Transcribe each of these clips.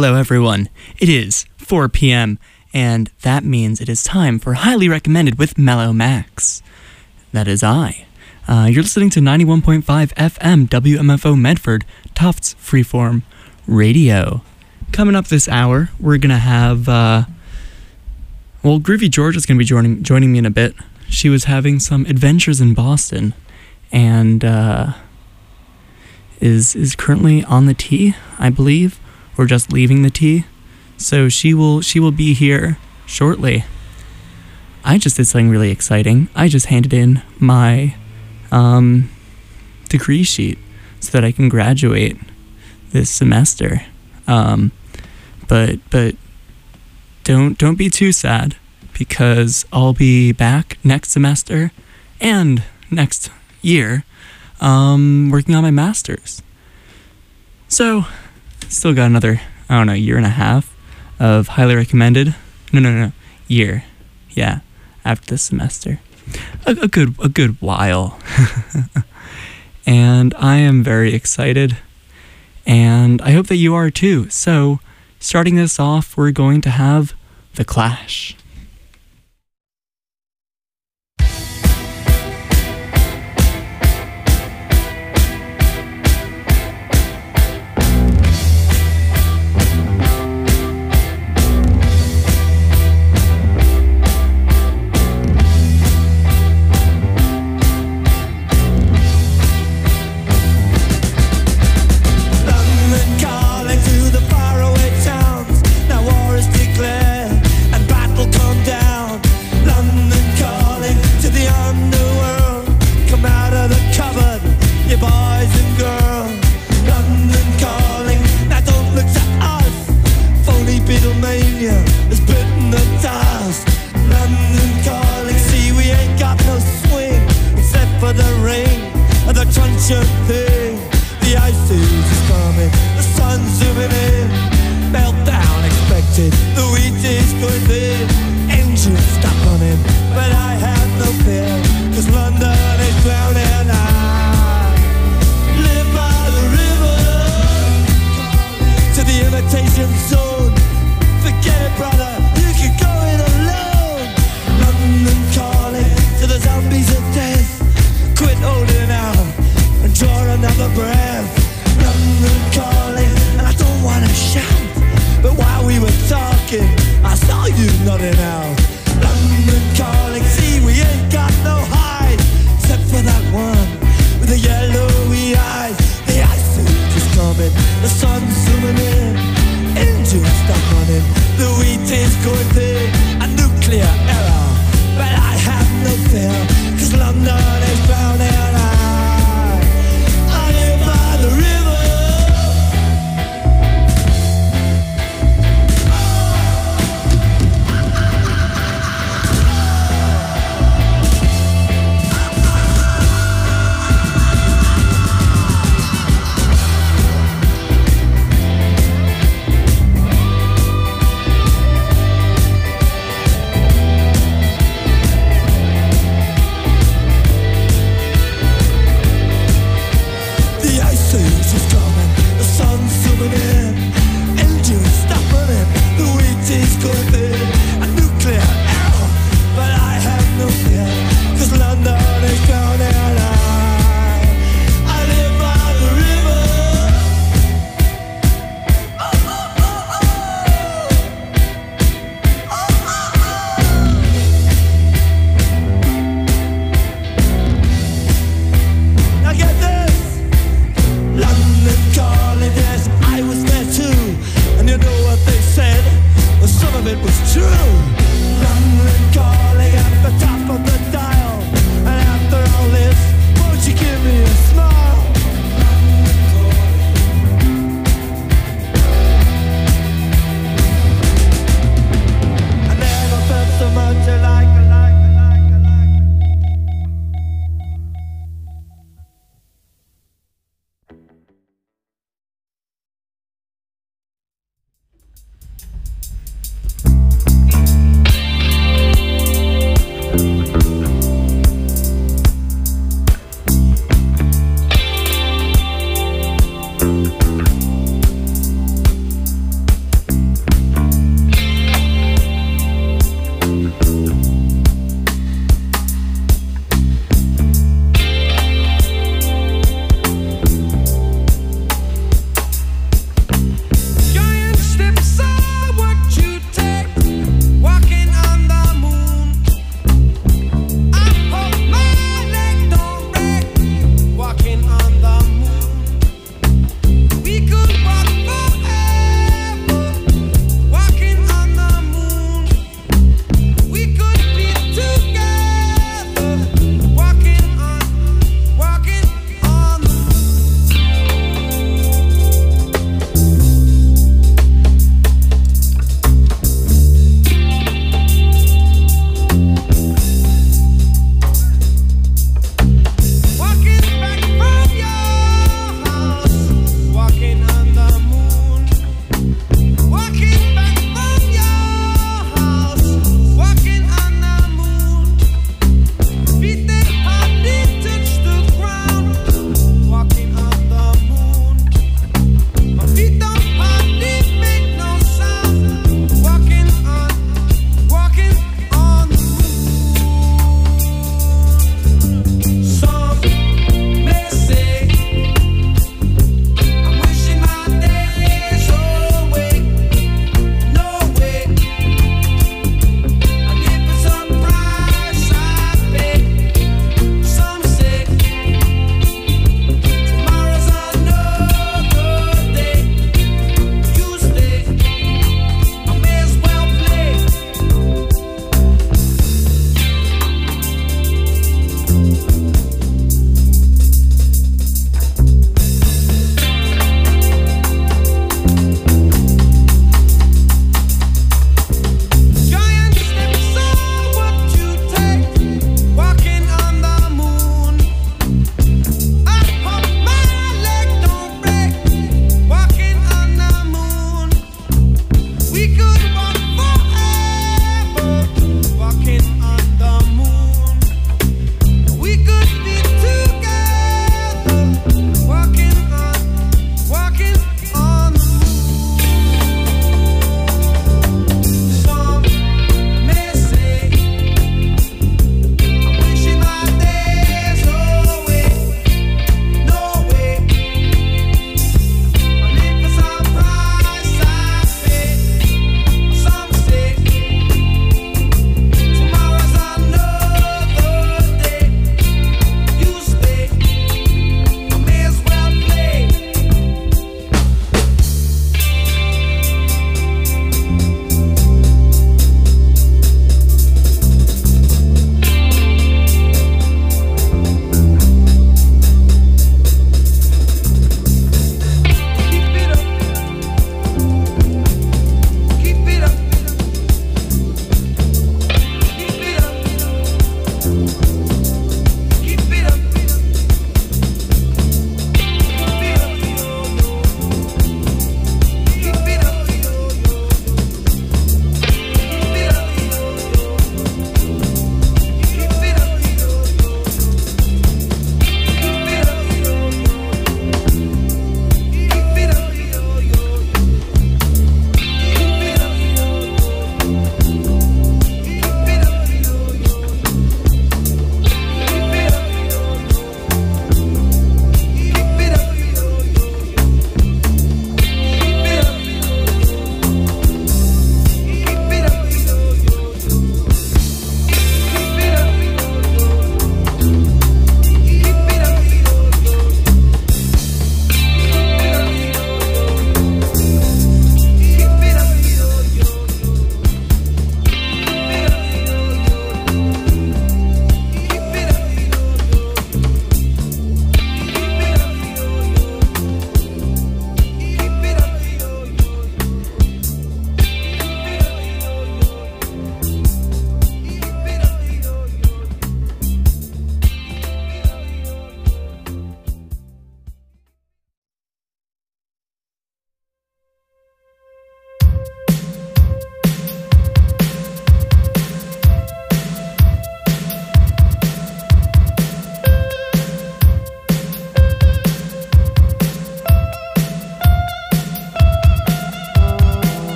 Hello everyone, it is 4 p.m. and that means it is time for Highly Recommended with Mellow Max. That is I. You're listening to 91.5 FM WMFO Medford, Tufts Freeform Radio. Coming up this hour, we're going to have, Groovy George is going to be joining me in a bit. She was having some adventures in Boston and is currently on the tee, I believe, or just leaving the tee. So she will be here shortly. I just did something really exciting. I just handed in my degree sheet so that I can graduate this semester. But don't be too sad, because I'll be back next semester and next year working on my master's. So still got another, year and a half of Highly Recommended. No, year. Yeah, after this semester. A good while. And I am very excited, and I hope that you are too. So, starting this off, we're going to have The Clash.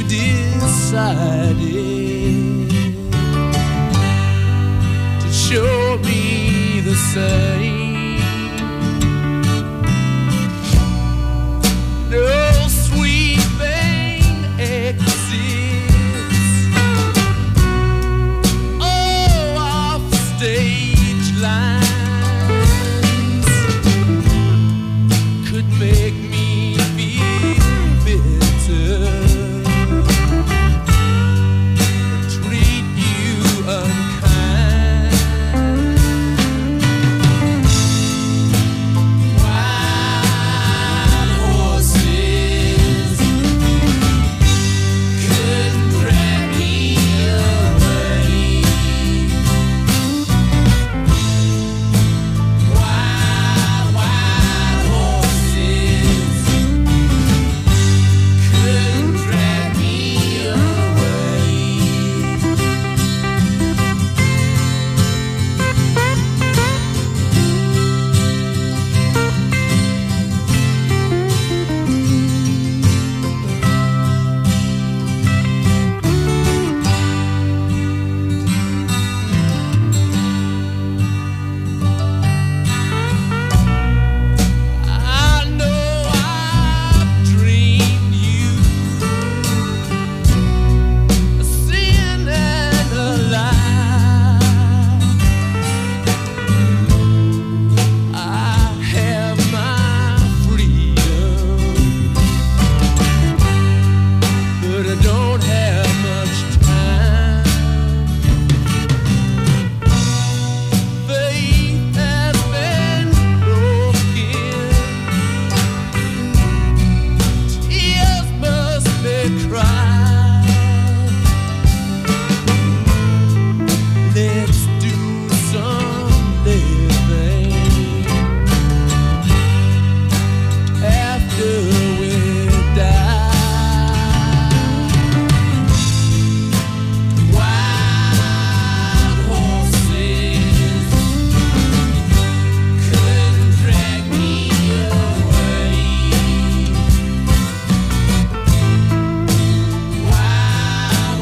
decided to show me the same. No sweet thing exists. Oh, off stage lines could make me feel bitter. Treat you unkind. Wild horses couldn't drag me away. Wild horses couldn't drag me away. I know I've dreamed you a sin and a lie. I have my freedom, but I don't have much time. Faith has been broken. Tears must be cried. Let's do some living after we die. Wild horses couldn't drag me away. Wild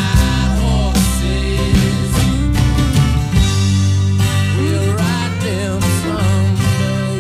horses will ride them someday.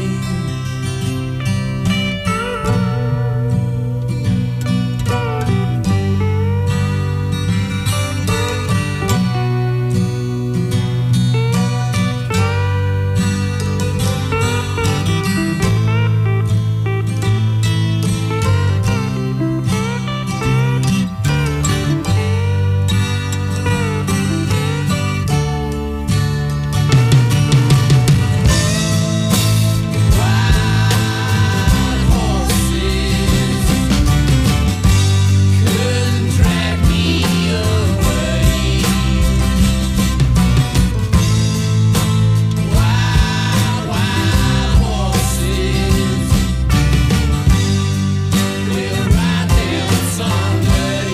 Wild horses couldn't drag me away. Wild horses will ride them someday.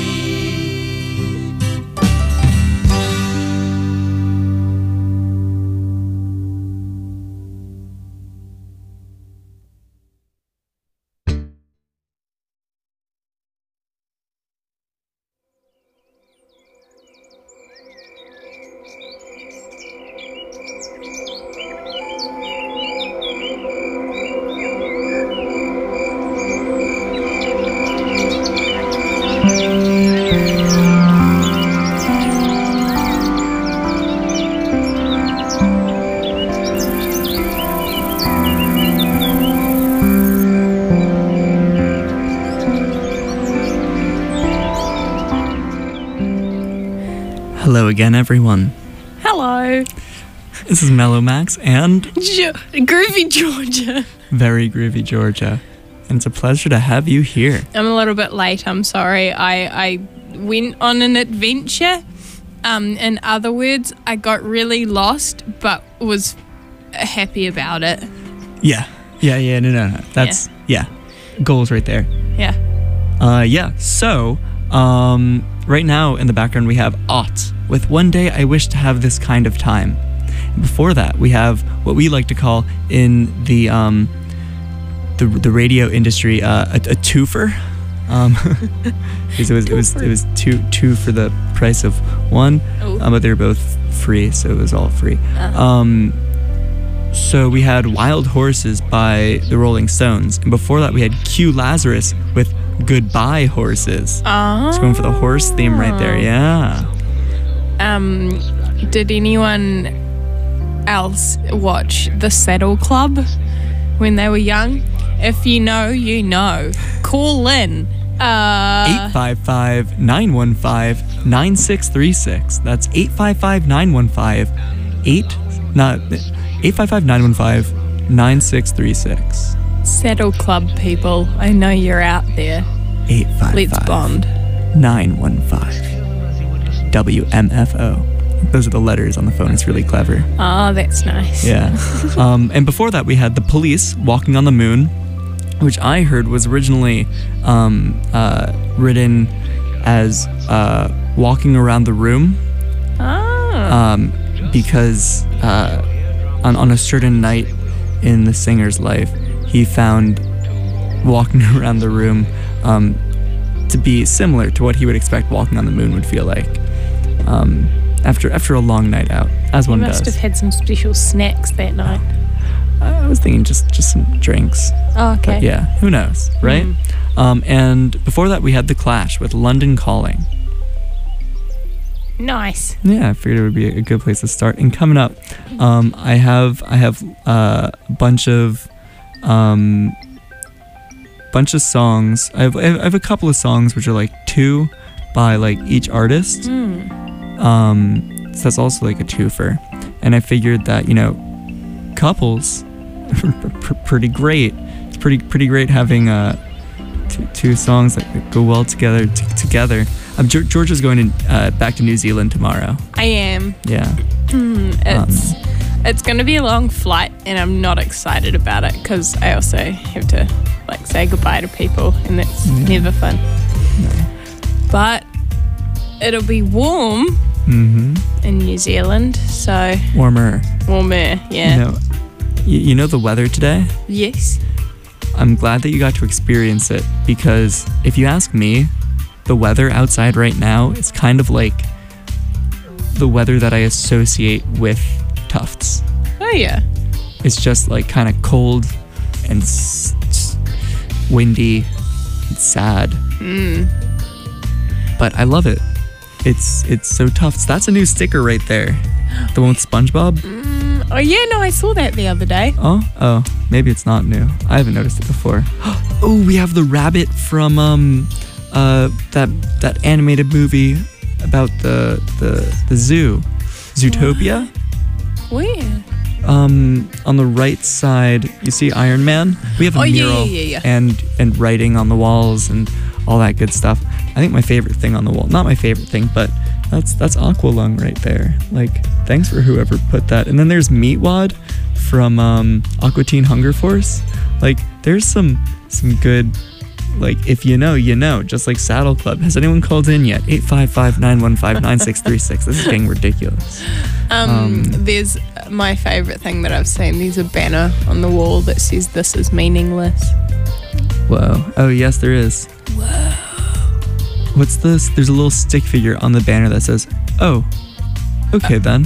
Hello again, everyone. Hello. This is Mellow Max and Groovy Georgia. Very Groovy Georgia. And it's a pleasure to have you here. I'm a little bit late, I'm sorry. I went on an adventure. In other words, I got really lost, but was happy about it. Yeah. No. That's, yeah. Goals right there. Yeah. So, right now in the background we have Ott with One Day I Wish to Have This Kind of Time. Before that, we have what we like to call in the radio industry a twofer. because it was two for the price of one, Ooh. but they were both free, so it was all free. So we had Wild Horses by the Rolling Stones, and before that we had Q Lazarus with Goodbye Horses. It's going for the horse theme right there. Yeah. Did anyone else watch The Saddle Club when they were young? If you know, you know. Call in. 855-915-9636. That's 855-915-9636. Saddle Club people, I know you're out there. 855 Let's bond. 915 WMFO. Those are the letters on the phone. It's really clever. Oh, that's nice. Yeah. And before that, we had The Police, Walking on the Moon, which I heard was originally written as Walking Around the Room. Because on a certain night in the singer's life, he found walking around the room to be similar to what he would expect walking on the moon would feel like after a long night out, as one You does. must have had some special snacks that night. I was thinking just some drinks. Oh, okay. But yeah, who knows, right? And before that, we had The Clash with London Calling. Nice. Yeah, I figured it would be a good place to start. And coming up, I have a bunch of songs. I have a couple of songs which are like two by like each artist. So that's also like a twofer. And I figured that, you know, couples pretty great. It's pretty great having two songs that go well together. Georgia's going back to New Zealand tomorrow. I am. Yeah. It's going to be a long flight, and I'm not excited about it because I also have to like say goodbye to people, and that's never fun. No. But it'll be warm in New Zealand, so Warmer. Yeah. You know the weather today? Yes. I'm glad that you got to experience it, because if you ask me, the weather outside right now is kind of like the weather that I associate with Tufts. Oh yeah. It's just like kind of cold and windy and sad. But I love it. It's so Tufts. That's a new sticker right there. The one with SpongeBob. Oh yeah, no, I saw that the other day. Oh, maybe it's not new. I haven't noticed it before. Oh, we have the rabbit from that animated movie about the zoo, Zootopia. Where? On the right side, you see Iron Man. We have a mural and writing on the walls and all that good stuff. I think my favorite thing on the wall, not my favorite thing, but that's Aqualung right there. Like, thanks for whoever put that. And then there's Meatwad from Aqua Teen Hunger Force. Like, there's some good, like, if you know, you know, just like Saddle Club. Has anyone called in yet? 855-915-9636. This is getting ridiculous. There's my favorite thing that I've seen. There's a banner on the wall that says "This is meaningless." Whoa. Oh, yes, there is. Whoa. What's this? There's a little stick figure on the banner that says, "Oh, okay then."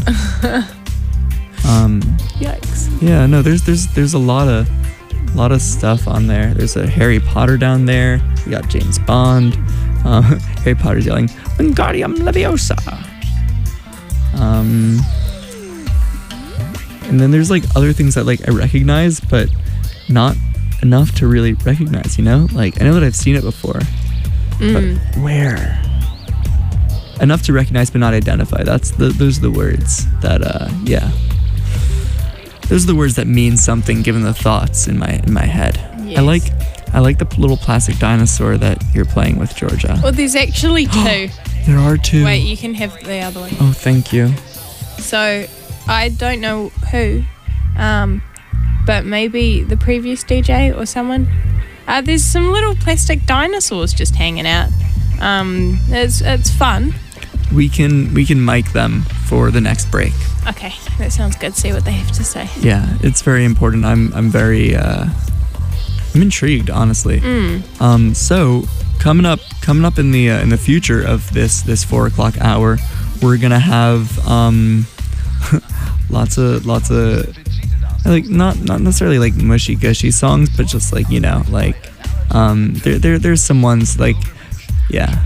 Yikes. Yeah, no, there's a lot of stuff on there. There's a Harry Potter down there. We got James Bond. Harry Potter's yelling, "Wingardium Leviosa." And then there's like other things that like I recognize, but not enough to really recognize, you know? Like, I know that I've seen it before, but where? Enough to recognize but not identify. Those are the words that those are the words that mean something given the thoughts in my head. Yes. I like the little plastic dinosaur that you're playing with, Georgia. Well, there's actually two. There are two. Wait, you can have the other one. Oh, thank you. So, I don't know who, but maybe the previous DJ or someone. There's some little plastic dinosaurs just hanging out. It's fun. We can mic them for the next break. Okay, that sounds good. See what they have to say. Yeah, it's very important. I'm very I'm intrigued, honestly. So coming up in the future of this 4 o'clock hour, we're gonna have lots of like not necessarily like mushy gushy songs, but just like, you know, like there's some ones like yeah.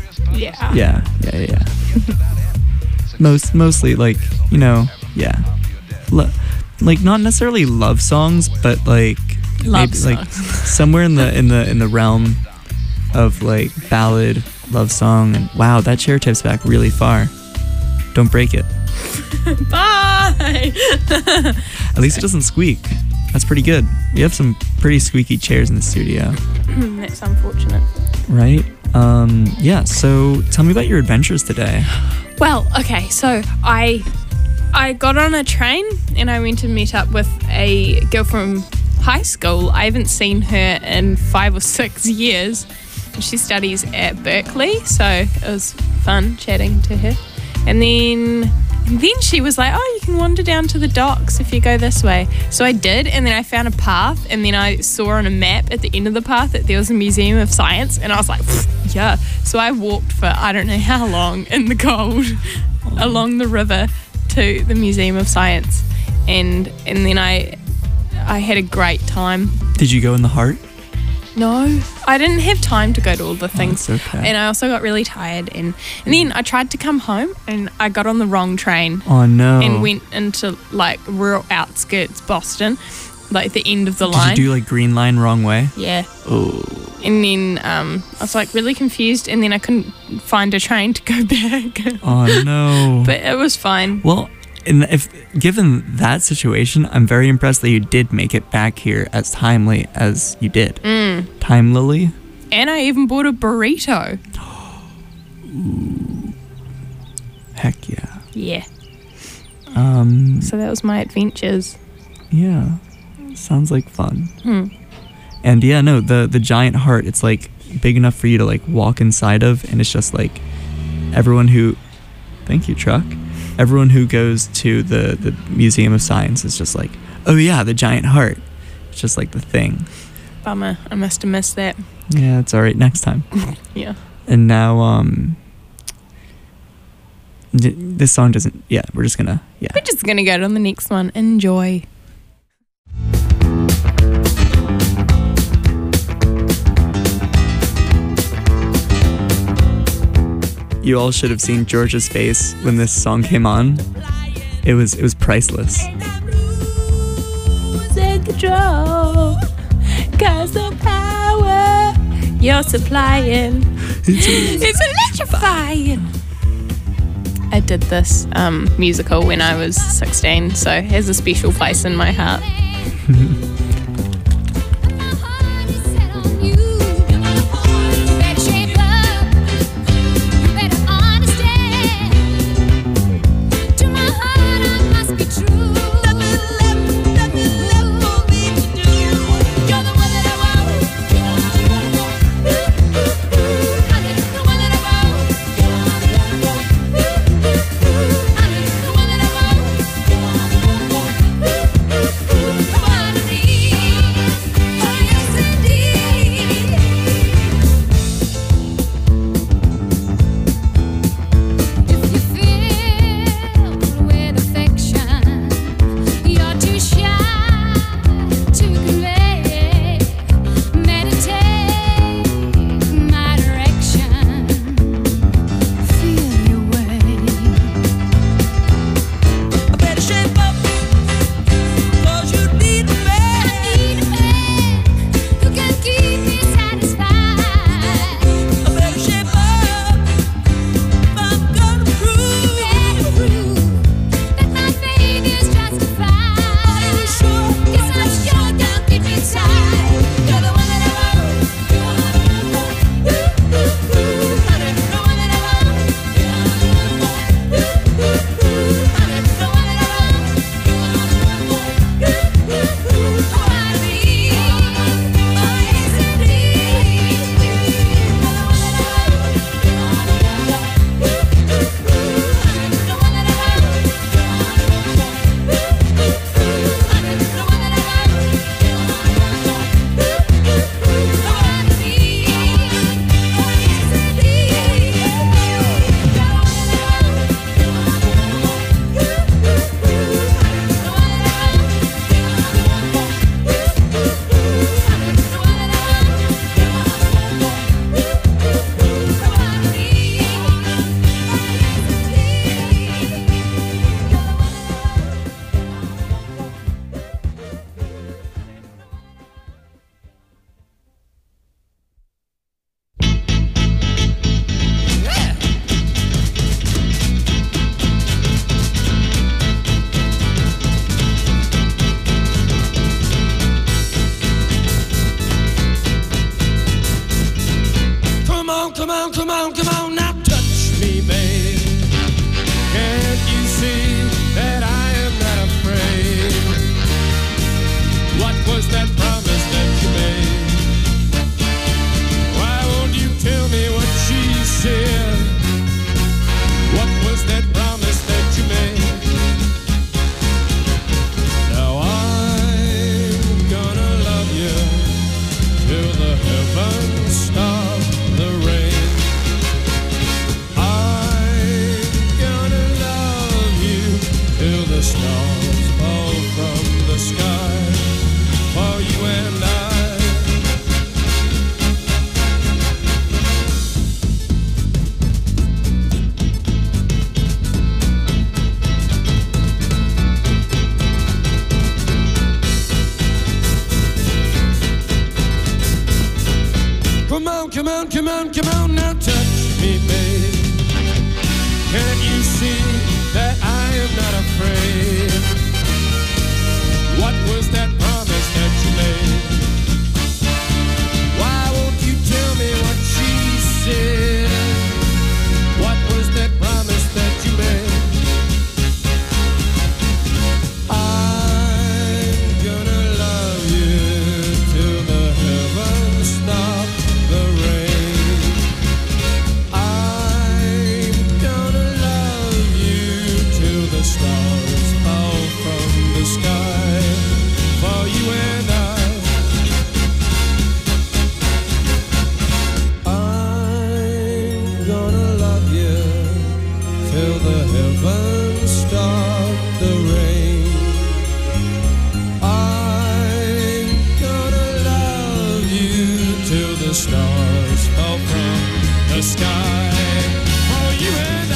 Mostly like, you know, yeah, like not necessarily love songs, but like Love maybe songs. like somewhere in the realm of like ballad love song. And wow, that chair tips back really far. Don't break it. Bye. At least it doesn't squeak. That's pretty good. We have some pretty squeaky chairs in the studio, That's unfortunate. right? Yeah, so tell me about your adventures today. Well, okay, so I got on a train and I went to meet up with a girl from high school. I haven't seen her in 5 or 6 years. She studies at Berkeley, so it was fun chatting to her. And then she was like, oh, you can wander down to the docks if you go this way. So I did, and then I found a path, and then I saw on a map at the end of the path that there was a museum of science, and I was like, yeah. So I walked for I don't know how long in the cold along the river to the Museum of Science, and then I had a great time. Did you go in the heart? No, I didn't have time to go to all the things. That's okay. And I also got really tired. And then I tried to come home and I got on the wrong train Oh no. and went into like rural outskirts Boston, like the end of the Did line. you do like green line wrong way? Yeah. Oh. And then I was like really confused, and then I couldn't find a train to go back. Oh no. But it was fine. Well, if given that situation, I'm very impressed that you did make it back here as timely as you did. Timely. And I even bought a burrito. Heck yeah. Yeah. Um. So that was my adventures. Yeah. Sounds like fun. And yeah, no, the giant heart. It's like big enough for you to like walk inside of, and it's just like everyone who. Thank you, truck. Everyone who goes to the Museum of Science is just like, oh yeah, the giant heart. It's just like the thing. Bummer. I must have missed that. Yeah, it's all right next time. Yeah. And now, this song doesn't. Yeah, we're just gonna. Yeah. We're just going to go to the next one. Enjoy. You all should have seen Georgia's face when this song came on. It was priceless. Losing control, 'cause the power you're supplying is electrifying. I did this musical when I was 16, so it has a special place in my heart. come on, come on, come on, now touch me, babe. Can't you see that I am not afraid? What was that promise that you made? Why won't you tell me what she said? What was that promise that you made? Now I'm gonna love you till the heavens stop the rain. I'm gonna love you till the stars fall from the sky for you and I. Come on, come on, come on, come on, now touch me, babe. Can't you see that I am not afraid? What was that promise that you made? Why won't you tell me what she said? What was that promise that you made? I'm gonna love you till the heavens stop the rain. I'm gonna love you till the stars fall from the sky for you and I. I'm gonna love you till the heavens stop the rain. I'm gonna love you till the stars fall from the sky for you and I.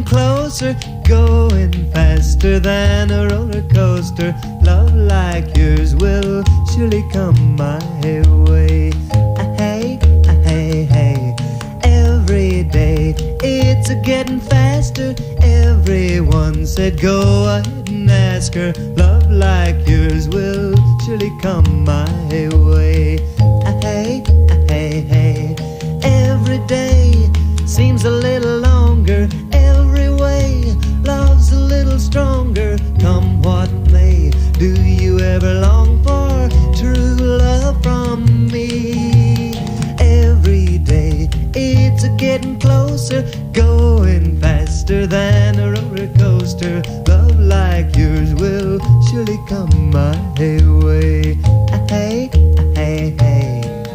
closer, going faster than a roller coaster. Love like yours will surely come my way. Hey, hey, hey. Every day it's a getting faster. Everyone said go ahead and ask her. Love like yours will surely come my way. Hey, hey, hey. Every day seems a little longer. Every way love's a little stronger. Come what may, do you ever long for true love from me? Every day it's a getting closer, going faster than a roller coaster. Love like yours will surely come my way. Hey, hey, hey.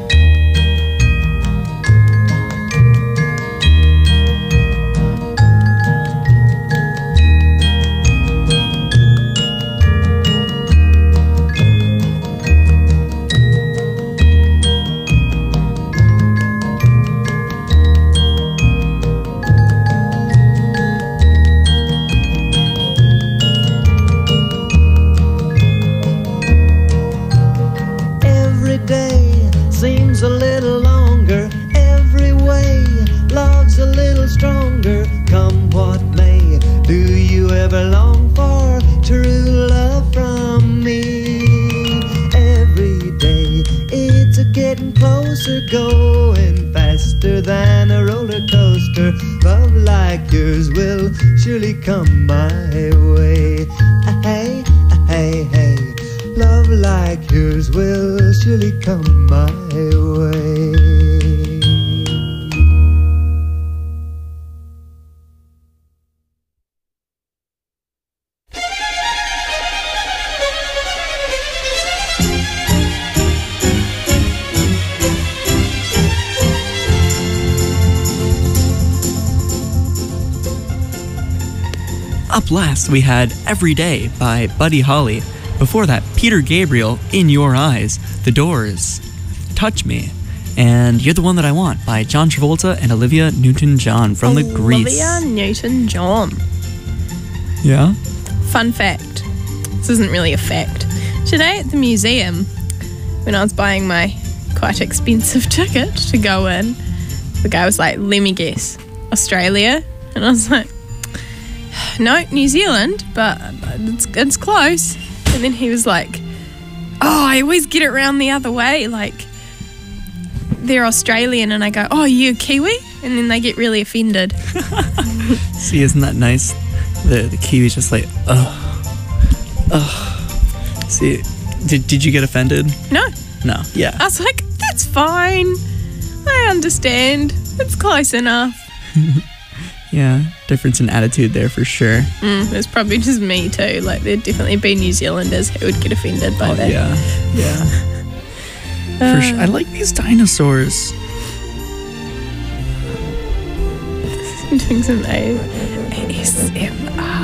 A little longer, every way love's a little stronger. Come what may, do you ever long for true love from me? Every day it's a getting closer, going faster than a roller coaster. Love like yours will surely come my way. Hey, hey, hey. Love like yours will surely come my way. Up last, we had Every Day by Buddy Holly. Before that, Peter Gabriel, In Your Eyes, The Doors, Touch Me, and You're the One That I Want by John Travolta and Olivia Newton-John from the Grease. Olivia Newton-John. Yeah? Fun fact. This isn't really a fact. Today at the museum, when I was buying my quite expensive ticket to go in, the guy was like, let me guess, Australia? And I was like, no, New Zealand, but it's close. And then he was like, oh, I always get it round the other way. Like, they're Australian. And I go, oh, you Kiwi? And then they get really offended. See, isn't that nice? The Kiwi's just like, ugh. See, did you get offended? No. No, yeah. I was like, that's fine. I understand. It's close enough. Yeah, difference in attitude there for sure. It's probably just me too. Like, there'd definitely be New Zealanders who would get offended by that. Yeah. For sure. I like these dinosaurs. Doing some ASMR.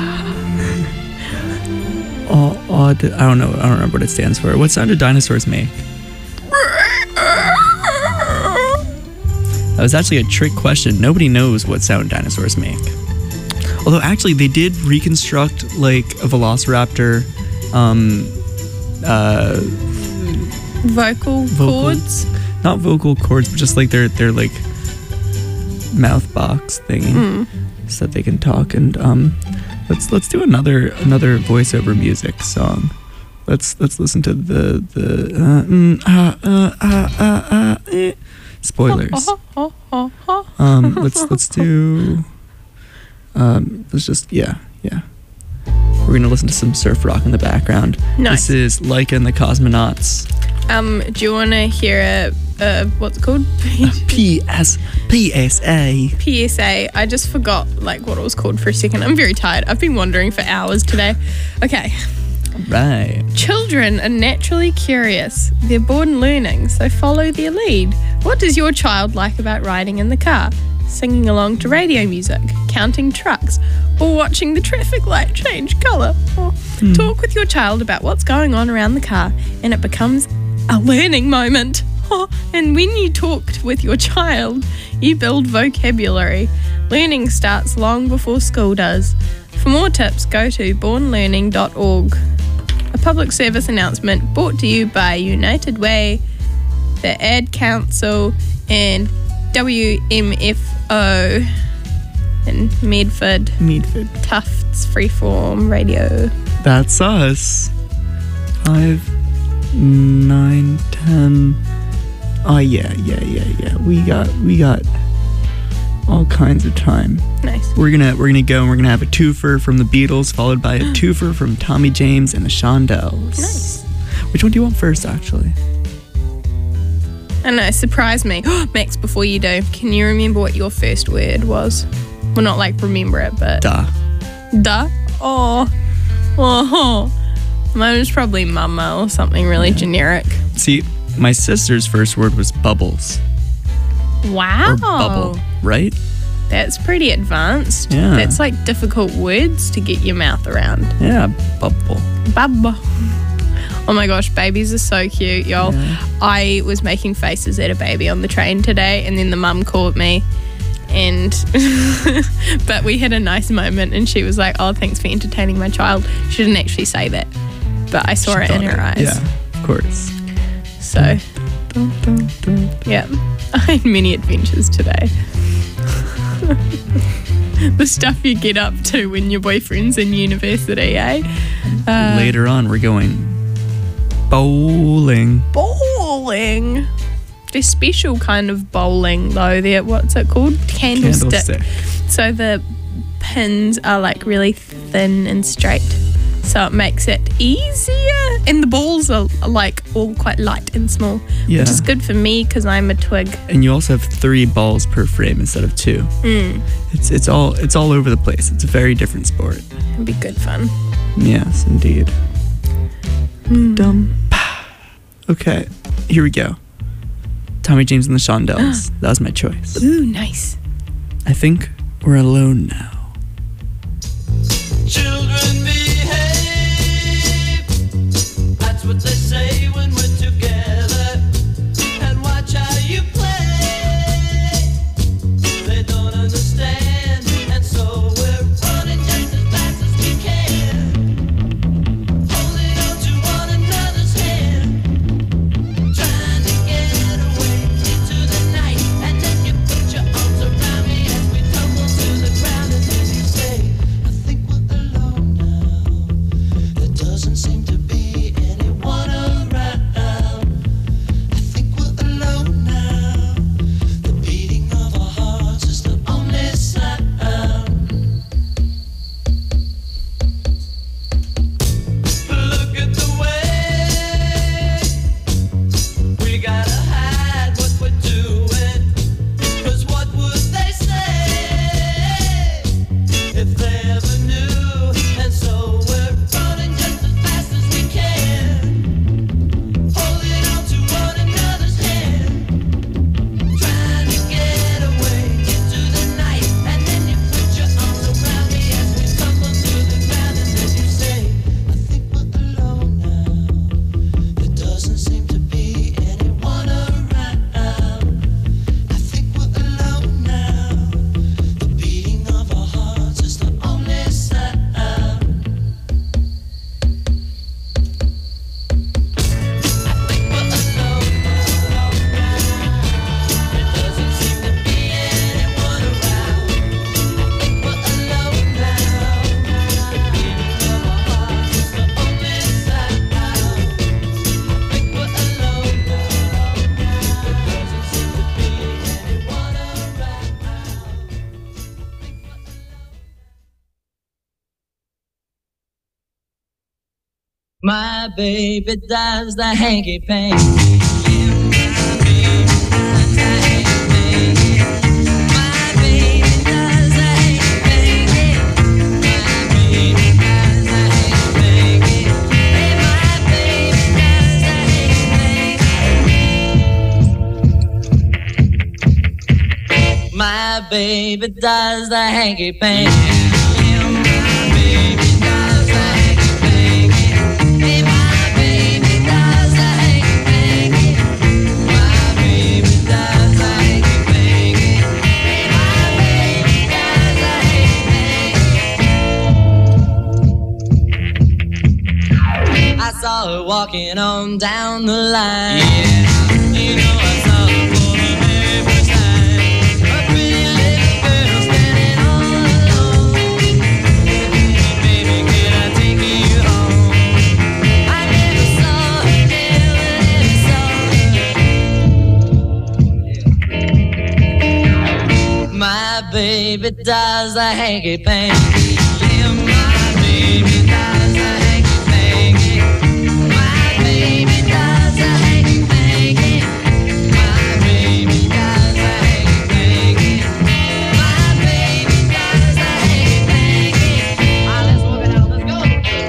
I don't know. I don't remember what it stands for. What sound do dinosaurs make? That was actually a trick question. Nobody knows what sound dinosaurs make. Although actually they did reconstruct like a velociraptor vocal cords. Not vocal cords, but just like their like mouth box thingy. So that they can talk. And let's do another voiceover music song. Let's listen to the spoilers. Let's do let's just yeah. We're gonna listen to some surf rock in the background. Nice. This is Laika and the Cosmonauts. Do you want to hear what's it called? PSA. PSA. I just forgot like what it was called for a second. I'm very tired. I've been wandering for hours today. Okay. Right. Children are naturally curious. They're born learning, so follow their lead. What does your child like about riding in the car? Singing along to radio music, counting trucks, or watching the traffic light change colour? Talk with your child about what's going on around the car, and it becomes a learning moment. And when you talk with your child, you build vocabulary. Learning starts long before school does. For more tips, go to bornlearning.org. A public service announcement brought to you by United Way, the Ad Council, and WMFO in Medford. Tufts Freeform Radio. That's us. 5, 9, 10. Oh yeah. We got all kinds of time. Nice. We're gonna go and we're gonna have a twofer from the Beatles, followed by a twofer from Tommy James and the Shondells. Nice. Which one do you want first, actually? I know, surprise me. Max, before you do, can you remember what your first word was? Well, not like remember it, but... Duh. Duh? Oh. Mine was probably mama or something really generic. See, my sister's first word was bubbles. Wow. Or bubble, right? That's pretty advanced. Yeah. That's like difficult words to get your mouth around. Yeah, bubble. Bubble. Oh my gosh, babies are so cute, y'all. Yeah. I was making faces at a baby on the train today, and then the mum called me, and but we had a nice moment, and she was like, "Oh, thanks for entertaining my child." She didn't actually say that, but I saw it in her eyes. Yeah, of course. So, yeah, I had many adventures today. The stuff you get up to when your boyfriend's in university, eh? Later on, we're going bowling. Bowling. There's special kind of bowling though. There, what's it called? Candlestick. So the pins are like really thin and straight, so it makes it easier. And the balls are like all quite light and small, Yeah. which is good for me because I'm a twig. And you also have 3 balls per frame instead of 2. It's all over the place. It's a very different sport. It'd be good fun. Yes, indeed. Dumb. Okay, here we go. Tommy James and the Shondells. That was my choice. Ooh, nice. I think we're alone now. Children behave. That's what they say when we're together. And watch how you play. They don't understand, and so we're running just as fast as we can. Holding on to one another's hand. Trying to get away into the night. And then you put your arms around me as we tumble to the ground. And then you say, I think we're alone now. There doesn't seem to be anyone around. I think we're alone now. The beating of our hearts is the only sound. Look at the way we gotta hide what we're doing. 'Cause what would they say if they ever knew? And so we're running just as fast as we can, holding on to one another's hand, trying to get away into the night. And then you put your arms around me as we tumble to the ground. And then you say, I think we're alone now. There doesn't seem to be anyone around. I think we're alone now. The beating of our hearts is the only sound. I think we're alone now. There doesn't seem to be anyone around. I think we're alone now. The beating of our hearts is the only sound. I think we're alone now. There doesn't seem to be anyone around. My baby does the hanky panky. My baby does the hanky panky. My baby does the hanky panky. My baby does the hanky panky. My baby does the hanky panky. My baby does the hanky panky. My baby does the hanky panky. My saw her walking on down the line. Yeah, you know I saw her for the very first time. A pretty little girl standing all alone. Baby, can I take you home? I never saw her, never saw her. My baby does a hanky panky. Yeah, my baby does a hanky panky. My baby does a hanky panky. My baby does a hanky panky. My baby does a hanky panky. Let's work it out. Let's go.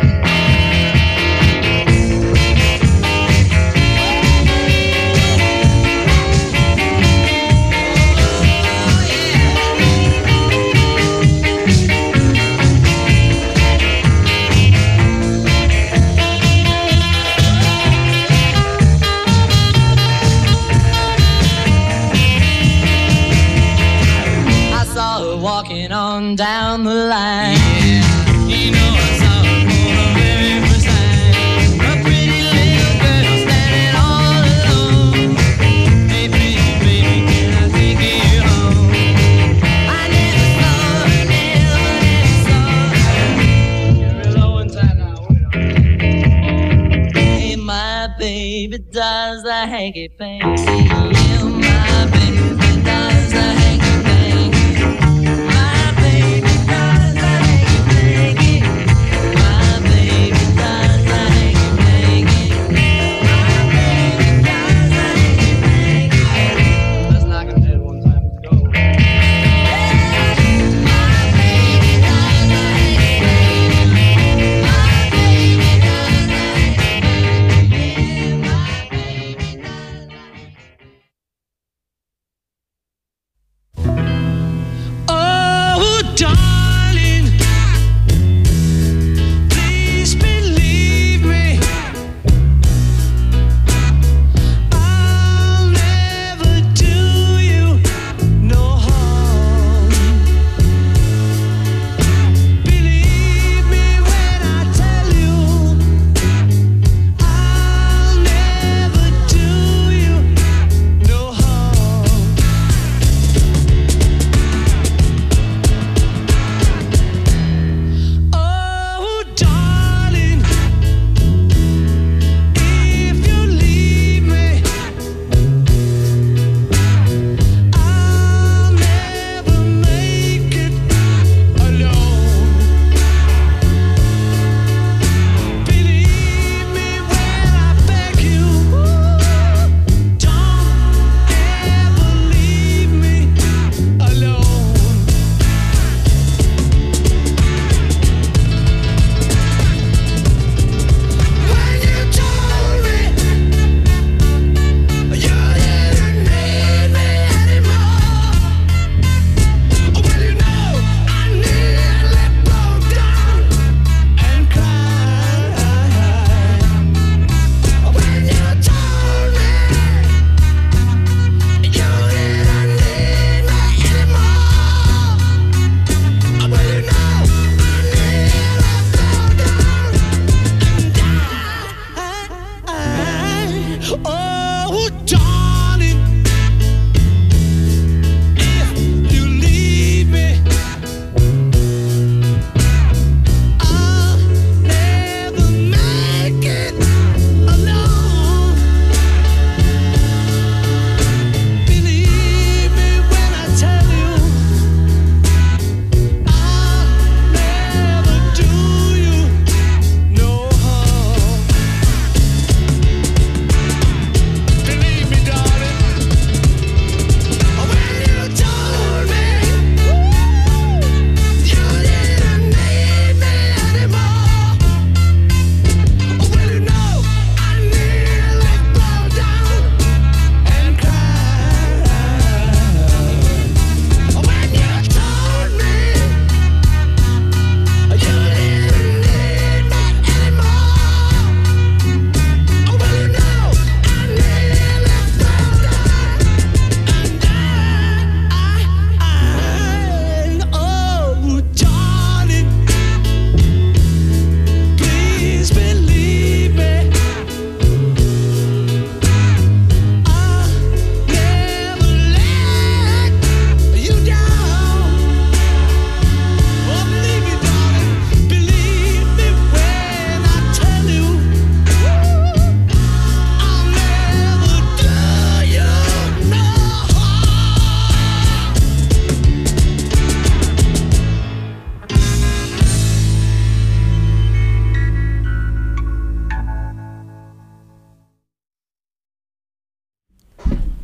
I saw her walking on down the line. Yeah, you know I saw her for the very first time. A pretty little girl standing all alone. Hey, pretty baby, can I take you home? I never saw her, never saw her. Get real low in time now. Hey, my baby does the hanky panky. Yeah, my baby does the hanky panky. My baby does the hanky panky. My baby does the hanky panky. My baby does the hanky panky. Let's knock him dead one time. Let's go. My baby does the hanky panky. My baby does the hanky panky. My baby does the hanky panky.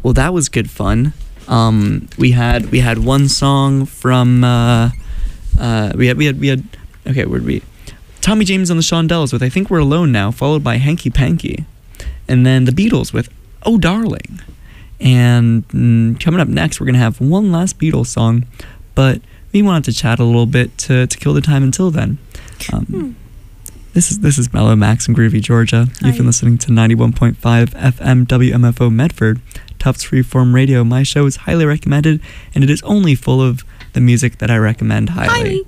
Well, that was good fun. We had one song from we had okay, where'd we? Tommy James and the Shondells with I Think We're Alone Now, followed by Hanky Panky, and then the Beatles with Oh Darling. And coming up next, we're gonna have one last Beatles song, but we wanted to chat a little bit to kill the time until then. This is Mellow Max in Groovy, Georgia. Hi. You've been listening to 91.5 FM WMFO Medford, Tufts Freeform Radio. My show is highly recommended, and it is only full of the music that I recommend highly.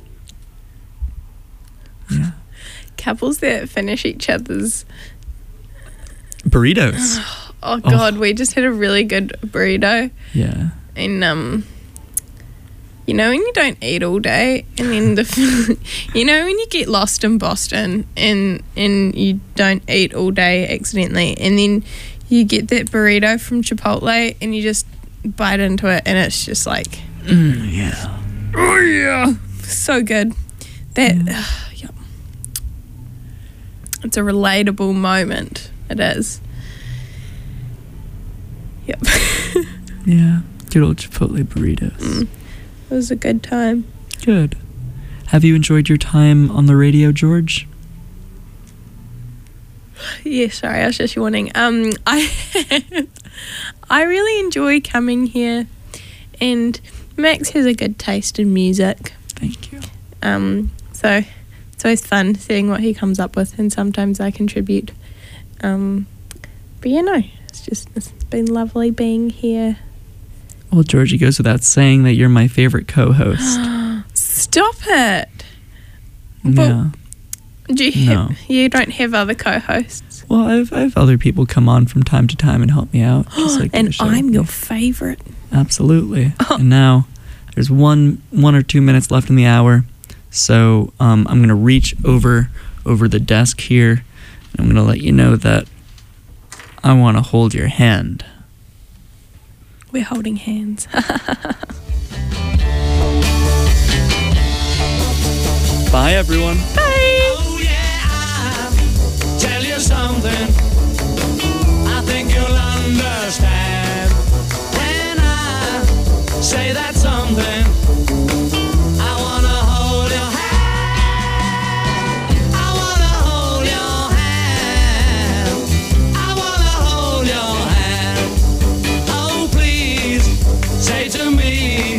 Yeah. Couples that finish each other's. Burritos. Oh God, we just had a really good burrito, Yeah. and you know when you don't eat all day, and then you know when you get lost in Boston and you don't eat all day accidentally, and then you get that burrito from Chipotle and you just bite into it, and it's just like, Yeah. oh yeah, so good. That, yep. It's a relatable moment. It is. Yep. Yeah. Good old Chipotle burritos. It was a good time. Good. Have you enjoyed your time on the radio, George? Yeah, sorry, I was just yawning. I really enjoy coming here, and Max has a good taste in music. Thank you. So it's always fun seeing what he comes up with, and sometimes I contribute. But yeah, no, it's been lovely being here. Well, George, it goes without saying that you're my favorite co-host. Stop it. Yeah. Do you don't have other co-hosts? Well, I've other people come on from time to time and help me out. Just like And the show. I'm your favorite. Absolutely. And now there's one or 2 minutes left in the hour, so I'm gonna reach over the desk here, and I'm gonna let you know that I want to hold your hand. We're holding hands. Bye, everyone. Oh yeah, I'll tell you something. I think you'll understand when I say that something. I wanna hold your hand. I wanna hold your hand. I wanna hold your hand. Oh please, say to me